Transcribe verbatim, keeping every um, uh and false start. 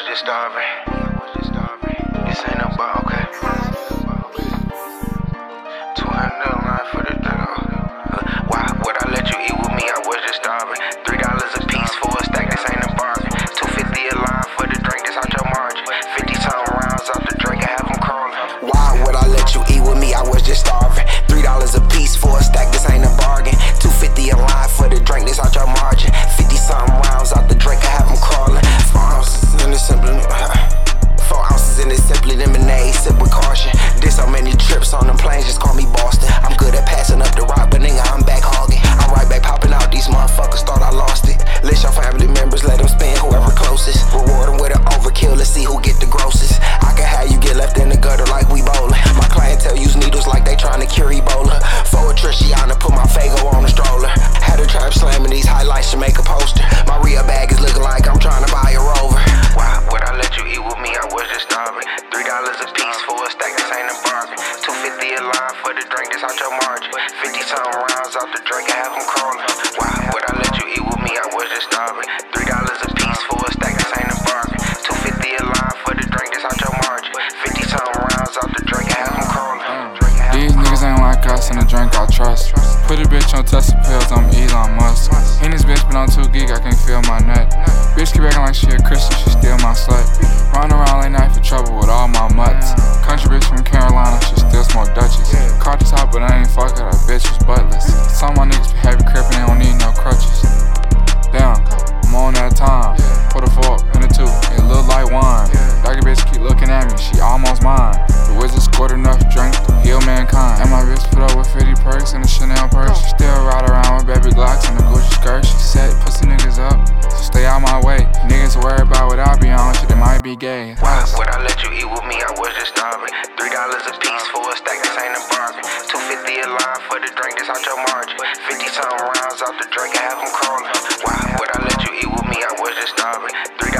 was just starving. This ain't no bar, okay. two hundred a line for the drink. Uh, why would I let you eat with me? I was just starving. Three dollars a piece for a stack, this ain't a bargain. Two fifty a line for the drink, this out your margin. Fifty something rounds off the drink, I have them crawling. Why would I let you eat with me? I was just starving. Three dollars a piece for a stack, this ain't a bargain. Two fifty a line for the drink, this out your margin. Fifty something rounds off the drink, I have them crawling. Four ounces in the simply, four ounces in this simply lemonade, sip with caution. Did so many trips on them planes, just call me Boston. I'm good at passing up the rock, but nigga, I'm back hogging. I'm right back popping out, these motherfuckers thought I lost it. List your family members, let them spend whoever closest. Reward them with an overkill, let's see who get the grossest. I can have you get left in the gutter like we bowling. My clientele use needles like they trying to cure Ebola. For a Trishiana, put my Fago on the stroller. Had a trap slamming these highlights to make a poster. My Ria bag is looking like I'm trying to buy a Rover. Why would I let you eat with me? I was just starving. Three dollars a piece for a stack, this ain't a bargain. Two fifty a line for the drink, this out your margin. Fifty something rounds off the drink, I have them crawling. Why would I let you eat with me? I was just starving. Three dollars a piece for a stack, this ain't a bargain. Two fifty a line for the drink, this out your margin. Fifty something rounds off the drink, I have them crawling. These niggas ain't like us, and the drink I trust. Put a bitch on Tesla pills, I'm Elon Musk. In this bitch, but I'm too geek, I can't feel my nut. Bitch keep acting like she a Christian, she still my slut. Run around late night for trouble with all my mutts. Country bitch from Carolina, she still smoke Dutchess. Caught the top, but I ain't fuck her, that bitch was buttless. Some of my niggas be heavy crippin', they don't need no crutches. Damn, I'm on that time. Put a fork in the two, it look like wine. Doggy bitch keep looking at me, she almost mine. The wizard scored enough drink to heal mankind. And my bitch put up with fifty perks and a Chanel purse. She still ride around with baby Glocks and a Gucci skirt. She set pussy niggas up, so stay out my way. Niggas worry about what I be on, shit, they might be gay. Why would I let you eat with me? I was just starving. Three dollars a piece for a stack, this ain't a bargain. Two fifty a line for the drink, this out your margin. Fifty something rounds off the drink, I have them crawling. Why would I let you eat with me? I was just starving. Three